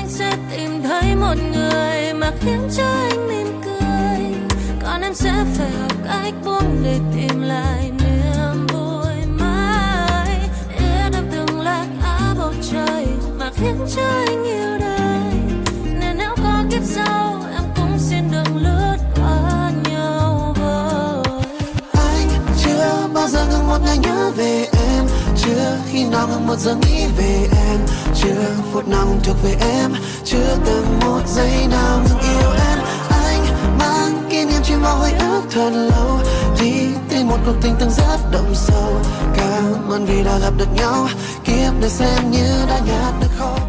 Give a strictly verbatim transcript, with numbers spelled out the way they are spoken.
anh sẽ tìm thấy một người mà khiến cho anh mỉm cười. Còn em sẽ phải học cách buông để tìm lại niềm vui mãi. Yên em từng lạc á bầu trời mà khiến cho anh yêu đời. Nên nếu có kiếp sau em cũng xin đừng lướt qua nhau vội. Anh chưa bao giờ ngừng một ngày nhớ về em, chưa khi nào ngừng một giờ nghĩ về em, chưa phút nào ngừng thuộc về em, chưa từng một giây nào ngừng yêu em. Anh mang kỷ niệm chìm vào hồi ức thật lâu, vì tìm một cuộc tình từng rất đậm sâu. Cảm ơn vì đã gặp được nhau, kiếp này xem như đã nhạt được khói.